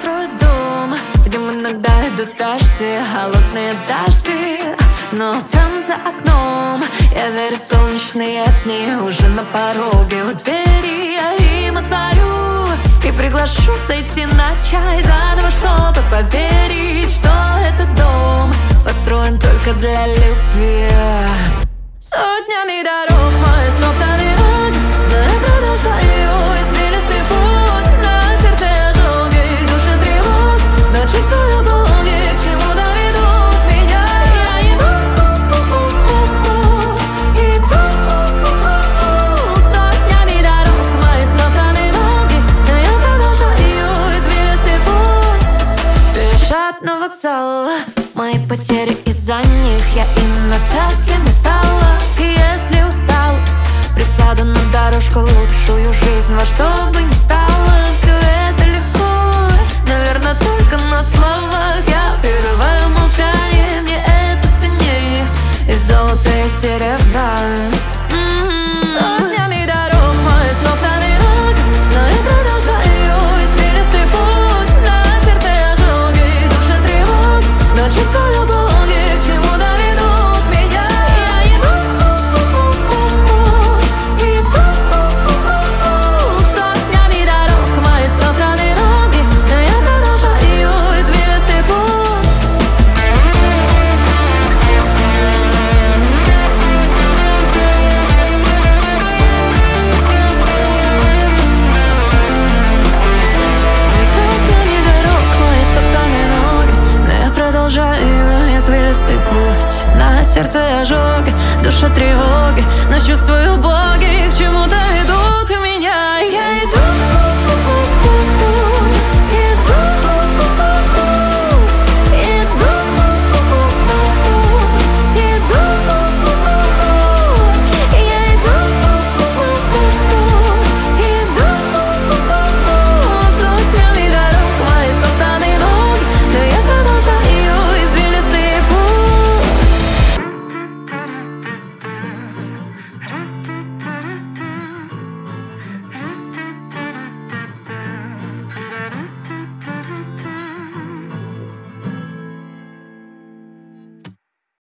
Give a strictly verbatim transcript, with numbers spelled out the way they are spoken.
построить дом, где иногда идут дожди, холодные дожди. Но там за окном я верю в солнечные дни. Уже на пороге у двери я им отворю и приглашу сойти на чай заново, чтобы поверить, что этот дом построен только для любви. Сотнями дорог мои стоптаны ноги, но я продолжаю извилистый путь. На сердце ожоги, душе тревог, но чувствую боги, к чему доведут меня. Я иду, иду. Сотнями дорог мои стоптаны ноги, но я продолжаю извилистый путь. Спешат на вокзал мои потери, из-за них я именно таким и стала. И если устал, присяду на дорожку в лучшую жизнь. Во что бы ни стало, все это легко. Наверное, только на словах я прерываю молчание. Мне это ценнее и золото, и серебра. Сотнями дорог мои стоптаны ноги, но я продолжаю извилистый путь. На сердце ожоги, душе тревог, но чувствую боги, к чему доведут меня. Я иду, иду. Сотнями дорог мои стоптаны ноги, но я продолжаю извилистый путь. Сотнями дорог мои стоптаны ноги, но я продолжаю извилистый путь. На сердце ожоги, душа тревоги, но чувствую боги, к чему-то